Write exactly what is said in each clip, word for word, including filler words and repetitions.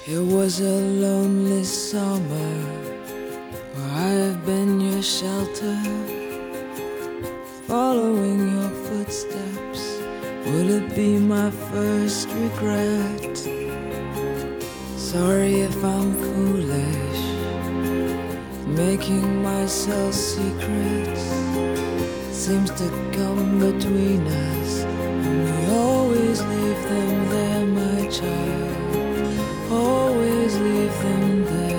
It was a lonely summer where I have been your shelter, following your footsteps. Will it be my first regret? Sorry if I'm foolish, making myself secrets. Seems to come between us, and we always leave them there, my child. Always leave them there.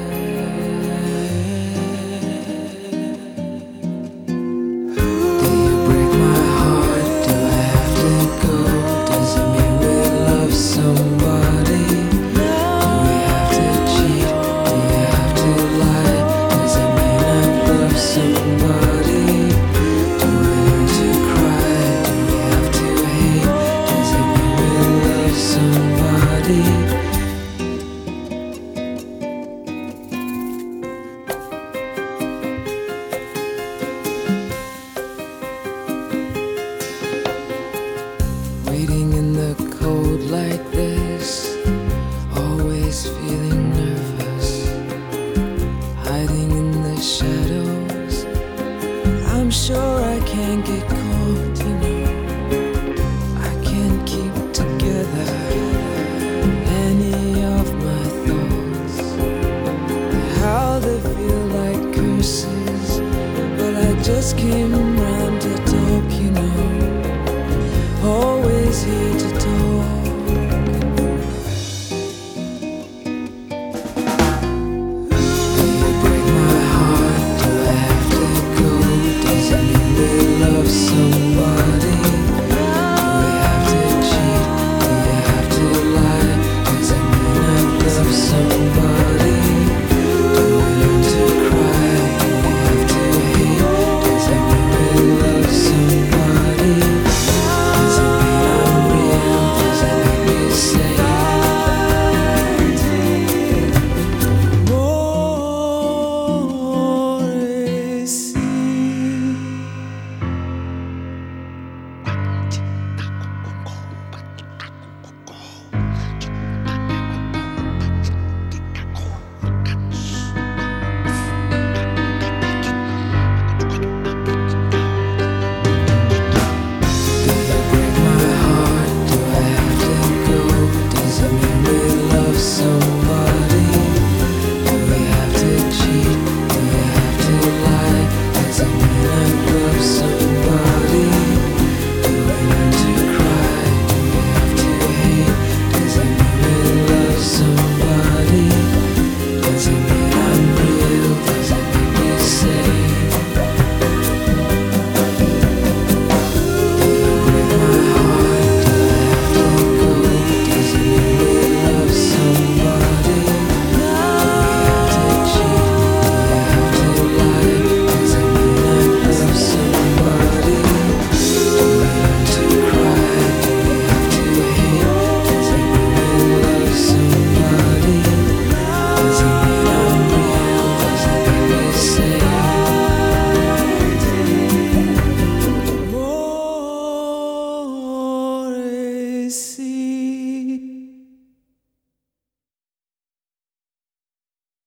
Do you break my heart? Do I have to go? Does it mean we love somebody? Do we have to cheat? Do you have to lie? Does it mean I love somebody? Do we learn to cry? Do we have to hate? Does it mean we love somebody? Waiting in the cold like this, always feeling nervous, hiding in the shadows. I'm sure I can't get caught, you know. I can't keep together any of my thoughts, how they feel like curses, but I just can't